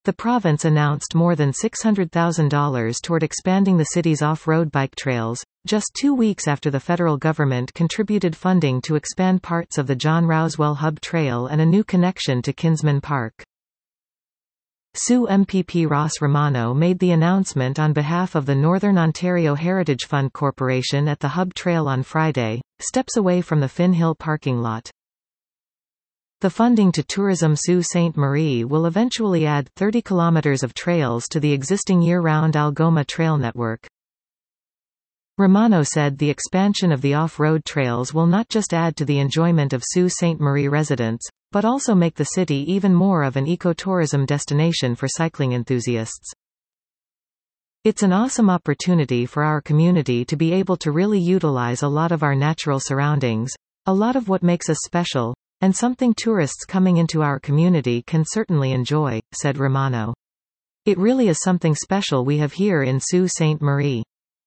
The province announced more than $600,000 toward expanding the city's off-road bike trails, just 2 weeks after the federal government contributed funding to expand parts of the John Rousewell Hub Trail and a new connection to Kinsman Park. Sioux MPP Ross Romano made the announcement on behalf of the Northern Ontario Heritage Fund Corporation at the Hub Trail on Friday, steps away from the Finn Hill parking lot. The funding to Tourism Sault Ste. Marie will eventually add 30 kilometers of trails to the existing year-round Algoma Trail network. Romano said the expansion of the off-road trails will not just add to the enjoyment of Sault Ste. Marie residents, but also make the city even more of an ecotourism destination for cycling enthusiasts. It's an awesome opportunity for our community to be able to really utilize a lot of our natural surroundings, a lot of what makes us special, and something tourists coming into our community can certainly enjoy, said Romano. It really is something special we have here in Sault Ste. Marie.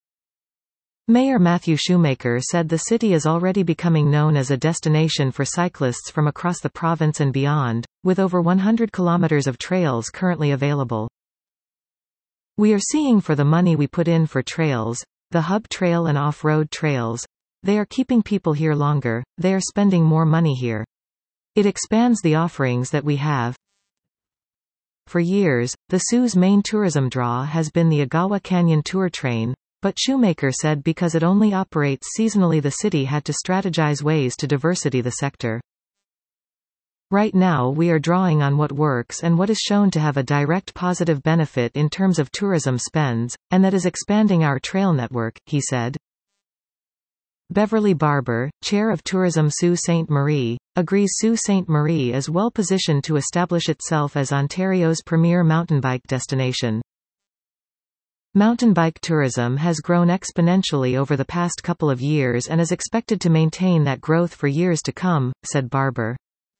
Mayor Matthew Shoemaker said the city is already becoming known as a destination for cyclists from across the province and beyond, with over 100 kilometers of trails currently available. We are seeing for the money we put in for trails, the Hub Trail and off-road trails, they are keeping people here longer, they are spending more money here. It expands the offerings that we have. For years, the Sioux's main tourism draw has been the Agawa Canyon Tour Train, but Shoemaker said because it only operates seasonally the city had to strategize ways to diversity the sector. Right now we are drawing on what works and what is shown to have a direct positive benefit in terms of tourism spends, and that is expanding our trail network, he said. Beverly Barber, chair of Tourism Sault Ste. Marie, agrees Sault Ste. Marie is well positioned to establish itself as Ontario's premier mountain bike destination. Mountain bike tourism has grown exponentially over the past couple of years and is expected to maintain that growth for years to come, said Barber.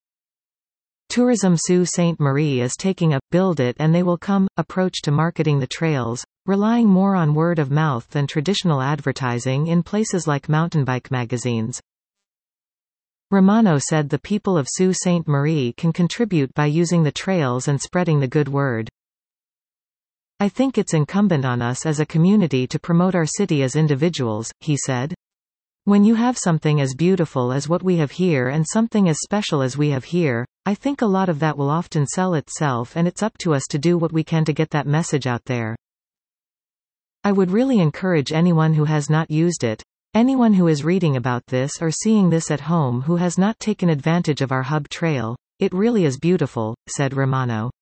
Tourism Sault Ste. Marie is taking a "build it and they will come" approach to marketing the trails, relying more on word of mouth than traditional advertising in places like mountain bike magazines. Romano said the people of Sault Ste. Marie can contribute by using the trails and spreading the good word. I think it's incumbent on us as a community to promote our city as individuals, he said. When you have something as beautiful as what we have here and something as special as we have here, I think a lot of that will often sell itself and it's up to us to do what we can to get that message out there. I would really encourage anyone who has not used it, anyone who is reading about this or seeing this at home who has not taken advantage of our Hub Trail. It really is beautiful, said Romano.